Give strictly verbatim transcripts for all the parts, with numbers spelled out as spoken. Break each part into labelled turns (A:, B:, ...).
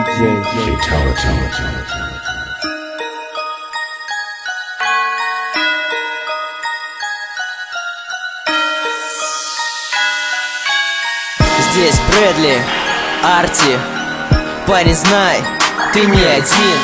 A: диджей Fatality.
B: Здесь Брэдли, Арти. Парень, знай, ты не один.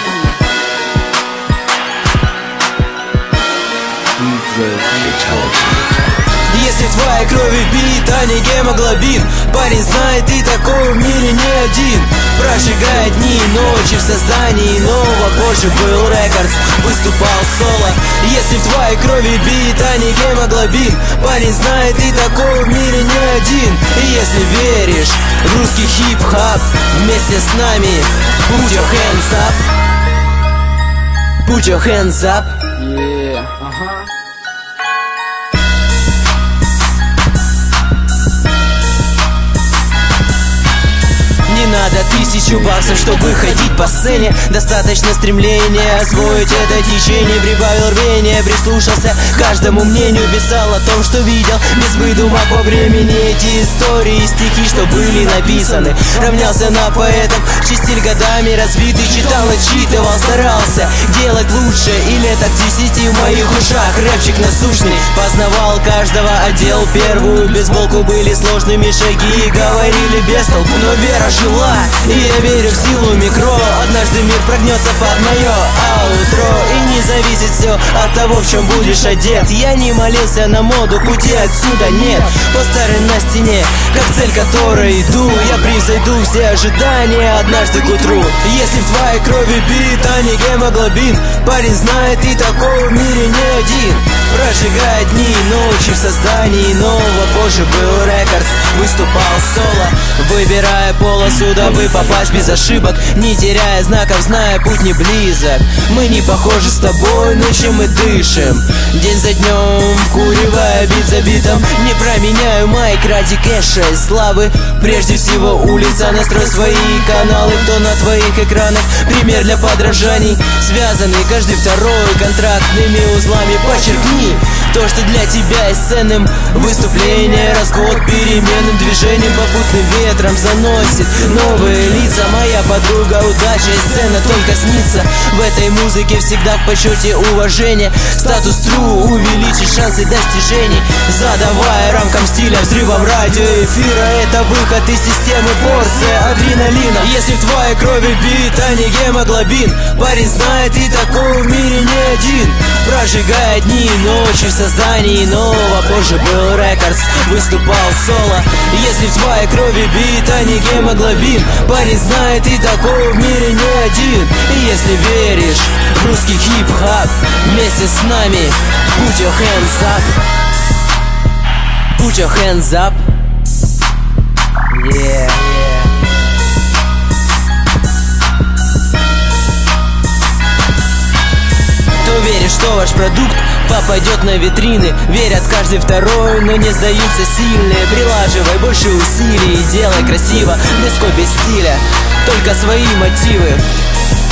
A: диджей Fatality.
B: Если в твоей крови бит, а не гемоглобин, парень, знай, ты такой в мире не один. Прожигая дни и ночи в создании нового. Позже был Рекордс, выступал соло. Если в твоей крови бит, а не гемоглобин, парень, знай, ты такой в мире не один. И если веришь в русский хип-хап, вместе с нами put your hands up. Put your hands up.
A: Yeah, ага.
B: Не надо тысячу баксов, чтобы ходить по сцене. Достаточно стремления освоить это течение. Прибавил рвения, прислушался к каждому мнению. Писал о том, что видел, без выдумок во времени. Эти истории и стихи, что были написаны. Равнялся на поэтов, чистиль годами разбитый. Читал, отчитывал, старался делать лучше. И лет так десяти в моих ушах рэпчик насущный. Познавал каждого, одел первую. Без волку были сложными шаги. Говорили без толку, но вера жила. И я верю в силу микро. Однажды мир прогнется под мое аутро. И не зависит все от того, в чем будешь одет. Я не молился на моду, пути отсюда нет. Постеры на стене, как цель, к которой иду. Я превзойду все ожидания однажды к утру. Если в твоей крови бит, а не гемоглобин, парень, знает, ты такой в мире не один. Прожигая дни и ночи в создании нового. Позже был Рекордс, выступал соло. Выбирая полосу, дабы попасть без ошибок, не теряя знаков, зная, путь не близок. Мы не похожи с тобой, но чем мы дышим. День за днем, куревая бит за битом. Не променяю майк ради кэша и славы. Прежде всего улица, настрой свои каналы. Кто на твоих экранах, пример для подражаний. Связанный каждый второй контрактными узлами. Подчеркни то, что для тебя есть ценным. Выступление, расход переменным движением, попутным ветром заносит новые лица. Моя подруга, удача и сцена только снится. В этой музыке всегда в почете уважение. Статус true увеличить шансы достижений. Задавая рамкам стиля, взрывом радиоэфира. Это выход из системы, порция адреналина. Если в твоей крови бит, а не гемоглобин, парень, знает, ты такой в мире не один. Прожигая дни и ночи в создании нового. Позже был Рекордс, выступал соло. Если в твоей крови бит, а не гемоглобин, парень, знает, ты такой в мире не один. И если веришь в русский хип-хап, вместе с нами put your hands up. Put your hands up. Yeah. Кто верит, что ваш продукт попадет на витрины? Верят каждый второй, но не сдаются сильные. Прилаживай больше усилий и делай красиво. Без копий стиля, только свои мотивы.